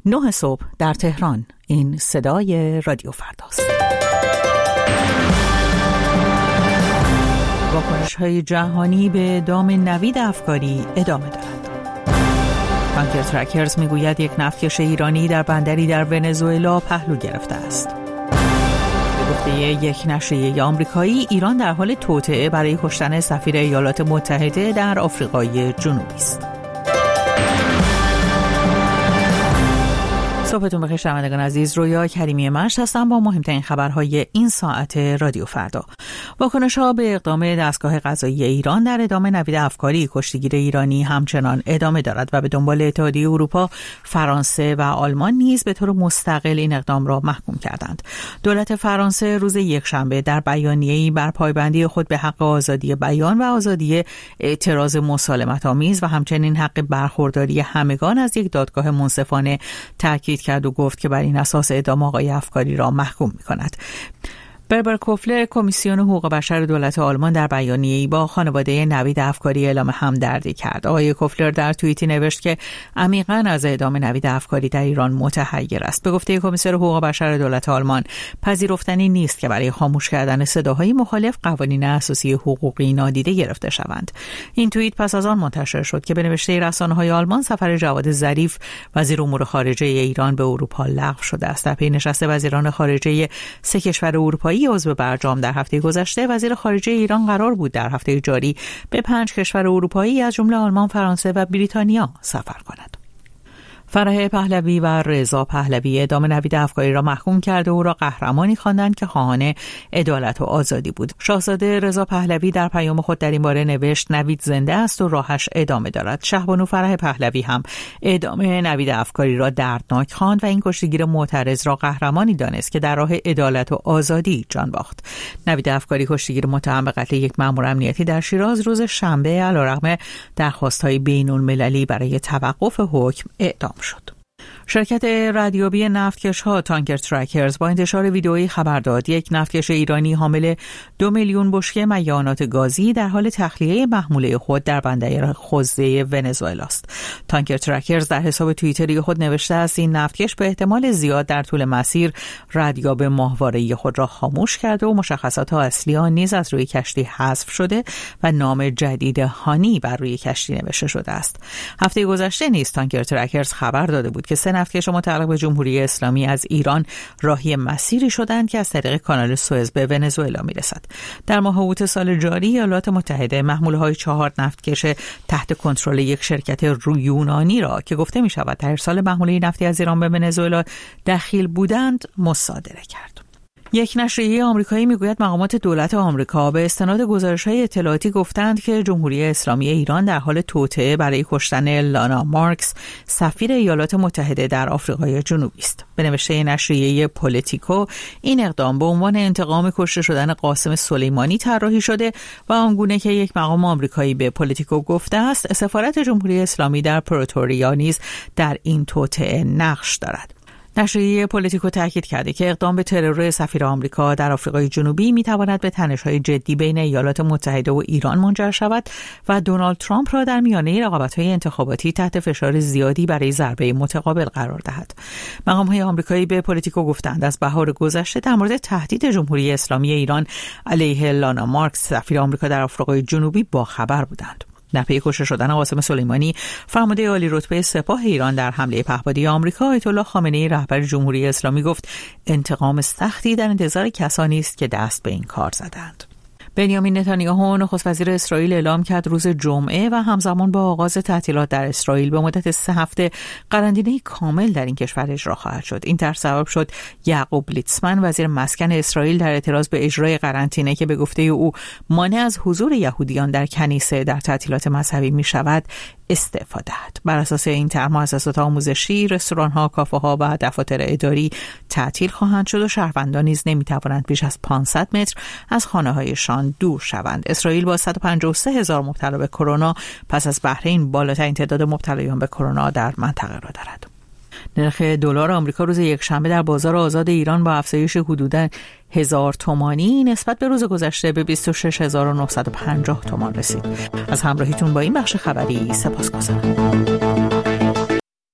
9 صبح در تهران. این صدای رادیو فرداست. واکنش‌های جهانی به دام نوید افکاری ادامه دارد. تانکر ترکرز میگوید یک نفتکش ایرانی در بندری در ونزوئلا پهلو گرفته است. به گفته یک نشریه آمریکایی، ایران در حال توطئه برای کشتن سفیر ایالات متحده در آفریقای جنوبی است. صبحتون بخیر شنوندگان عزیز، رویا کریمی مشت هستم با مهمترین خبرهای این ساعت رادیو فردا. واکنش‌ها به اقدام دستگاه قضایی ایران در ادامه نوید افکاری کشتیگیر ایرانی همچنان ادامه دارد و به دنبال اتحادیه اروپا، فرانسه و آلمان نیز به طور مستقل این اقدام را محکوم کردند. دولت فرانسه روز یکشنبه در بیانیه‌ای بر پایبندی خود به حق آزادی بیان و آزادی اعتراض مسالمت‌آمیز و همچنین حق برخورداری همگان از یک دادگاه منصفانه تاکید کرد و گفت که بر این اساس اعدام آقای افکاری را محکوم می‌کند. بربر کوفلر، کمیسیون حقوق بشر دولت آلمان، در بیانیه‌ای با خانواده نوید افکاری اعلام همدردی کرد. آقای کوفلر در توییتی نوشت که عمیقاً از اعدام نوید افکاری در ایران متحیر است. به گفته کمیسیون حقوق بشر دولت آلمان، پذیرفتنی نیست که برای خاموش کردن صداهای مخالف قوانین اساسی حقوقی نادیده گرفته شوند. این توییت پس از آن منتشر شد که به نوشته رسانه‌های آلمان سفر جواد ظریف، وزیر امور خارجه ایران، به اروپا لغو شده است. در پی نشست وزیران خارجه سه کشور اروپایی عضو برجام در هفته گذشته، وزیر خارجه ایران قرار بود در هفته جاری به 5 کشور اروپایی از جمله آلمان، فرانسه و بریتانیا سفر کند. فرح پهلوی و رضا پهلوی اعدام نوید افکاری را محکوم کرده او را قهرمانی خواندند که خواهان عدالت و آزادی بود. شاهزاده رضا پهلوی در پیام خود در این باره نوشت: نوید زنده است و راهش ادامه دارد. شهبانو فرح پهلوی هم اعدام نوید افکاری را دردناک خواند و این کشتیگیر معترض را قهرمانی دانست که در راه عدالت و آزادی جان باخت. نوید افکاری، کشتیگیر متهم به قتل یک مأمور امنیتی در شیراز، روز شنبه علیرغم درخواست‌های بین‌المللی برای توقف حکم اعدام شد. شرکت ردیابی نفتکش‌ها تانکر ترکرز با انتشار ویدئویی خبر داد یک نفتکش ایرانی حامل 2 میلیون بشکه مایعات گازی در حال تخلیه محموله خود در بندر خوزه ونزوئلا است. تانکر ترکرز در حساب توییتری خود نوشته است این نفتکش به احتمال زیاد در طول مسیر ردیاب ماهواره‌ای خود را خاموش کرده و مشخصات اصلی آن نیز از روی کشتی حذف شده و نام جدید هانی بر روی کشتی نوشته شده است. هفته گذشته نیز تانکر ترکرز خبر داده بود که 3 نفتکش متعلق به جمهوری اسلامی از ایران راهی مسیری شدند که از طریق کانال سوئز به ونزوئلا میرسد. در ماه اوت سال جاری ایالات متحده محموله‌های 4 نفتکش تحت کنترل یک شرکت یونانی را که گفته می شود در ارسال محموله نفتی از ایران به ونزوئلا دخیل بودند مصادره کرد. یک نشریه آمریکایی میگوید مقامات دولت آمریکا به استناد گزارش‌های اطلاعاتی گفتند که جمهوری اسلامی ایران در حال توطئه برای کشتن لانا مارکس، سفیر ایالات متحده در آفریقای جنوبی است. به نوشته نشریه پولیتیکو، این اقدام به عنوان انتقام کشته شدن قاسم سلیمانی طراحی شده و آنگونه که یک مقام آمریکایی به پولیتیکو گفته است، سفارت جمهوری اسلامی در پروتوریا نیز در این توطئه نقش دارد. نشریه پولیتیکو تاکید کرده که اقدام به ترور سفیر آمریکا در آفریقای جنوبی میتواند به تنش‌های جدی بین ایالات متحده و ایران منجر شود و دونالد ترامپ را در میانه رقابت‌های انتخاباتی تحت فشار زیادی برای ضربه متقابل قرار دهد. مقام‌های آمریکایی به پولیتیکو گفتند از بهار گذشته در مورد تهدید جمهوری اسلامی ایران علیه لانا مارکس، سفیر آمریکا در آفریقای جنوبی، باخبر بودند. در پی کشته شدن قاسم سلیمانی، فرمانده عالی رتبه سپاه ایران در حمله پهپادی آمریکا، آیت الله خامنه‌ای رهبر جمهوری اسلامی گفت انتقام سختی در انتظار کسانی است که دست به این کار زدند. بنیامین نتانیاهو، نخست وزیر اسرائیل، اعلام کرد روز جمعه و همزمان با آغاز تعطیلات در اسرائیل به مدت 3 هفته قرنطینه کامل در این کشور اجرا خواهد شد. این طرح سبب شد یعقوب لیتزمن، وزیر مسکن اسرائیل، در اعتراض به اجرای قرنطینه که به گفته او مانع از حضور یهودیان در کنیسه در تعطیلات مذهبی می شود، استعفا دهد. بر اساس این طرح مؤسسات آموزشی، رستوران‌ها، کافه‌ها و دفاتر اداری تعطیل خواهند شد و شهروندان نیز نمی‌توانند بیش از 500 متر از خانه‌هایشان دور شوند. اسرائیل با 153,000 مبتلا به کرونا پس از بحرین بالاترین تعداد مبتلایان به کرونا در منطقه را دارد. نرخ دلار آمریکا روز یکشنبه در بازار آزاد ایران با افزایش حدوداً 1000 تومانی نسبت به روز گذشته به 26950 تومان رسید. از همراهیتون با این بخش خبری سپاسگزارم.